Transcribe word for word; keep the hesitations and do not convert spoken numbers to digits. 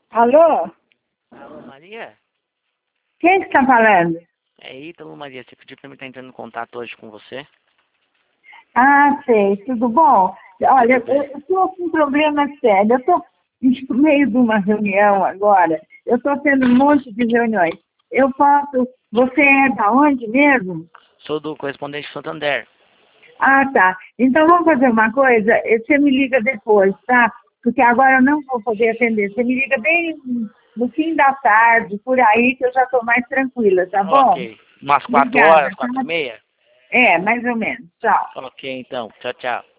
Alô? Alô, Maria? Quem que está falando? É Ítalo, Maria. Você pediu pra mim estar entrando em contato hoje com você? Ah, sei, tudo bom? Olha, Tudo bem. eu estou com um problema sério. Eu estou no meio de uma reunião agora. Eu estou tendo um monte de reuniões. Eu posso... Você é da onde mesmo? Sou do correspondente Santander. Ah, tá. Então vamos fazer uma coisa. eh, Você me liga depois, tá? Porque agora eu não vou poder atender. Você me liga bem no fim da tarde, por aí, que eu já estou mais tranquila, tá bom? Ok. Umas quatro Obrigada, horas, tá? quatro e meia? É, mais ou menos. Tchau. Ok, então. Tchau, tchau.